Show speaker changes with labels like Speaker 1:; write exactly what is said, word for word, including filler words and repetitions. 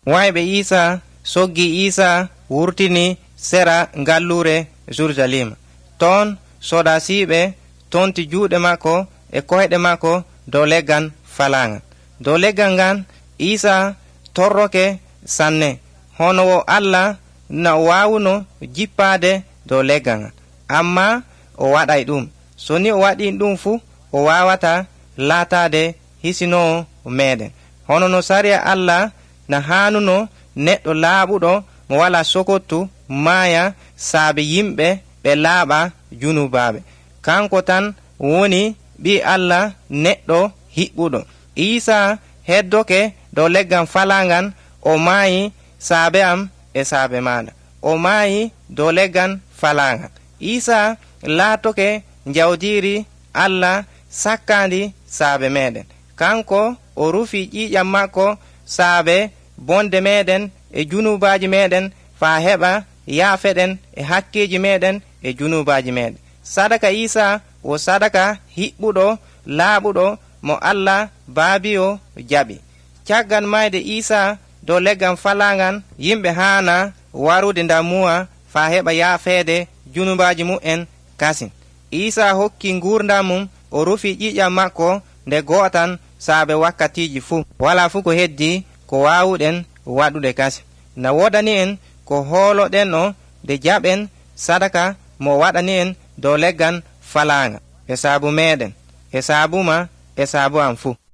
Speaker 1: wayɓe isa soggi isa wurtini sera ngallure Jerusalima. Ton sodasiɓe tonti juuɗe makko e koyɗe makko dow leggan falaŋal. Dow leggal ngan isa torroke sanne hono wo Allah na wawuno jippade dow leggal ngal, amma o waɗay ɗum. So ni o waɗi ɗum fu o wawata laatade hisinowo meɗen. Hono no sariya Allah na hanuno neɗɗo laaɓuɗo mo wala sokottu maya saabe yimɓe ɓe laaɓa junubaɓe. Kanko tan woni ɓi Allah neɗɗo hiɓɓuɗo. Isa heddoke dow leggal falangan, o maayi saabe am e saabe maɗa. O maayi dow leggal falangan. Isa laatoke jawdiri Allah sakkandi saabe meɗen. Kanko o rufi ƴiƴam makko saabe bonde meɗen e junubaji meɗen fa heɓa yaafeɗen e hakkeji meɗen e junubaji meɗen. Sadaka isa wo sadaka hiɓɓuɗo laaɓuɗo mo Allah baabiyo jaɓi. Caggal mayde isa dow leggal falangan, yimɓe hana warude damuwa fa heɓa yaafede junubaji mu'en kasin. Isa hokki gurdam mum, o rufi ƴiƴam makko nde go'atan saabe wakkatiji fu. Wala fu ko heddi ko wawuɗen waɗude kasi. Na wodani en ko holoɗen o de jaɓen sadaka mo waɗani en dow leggal falanga e saabu meɗen e saabuma e saabu am fu.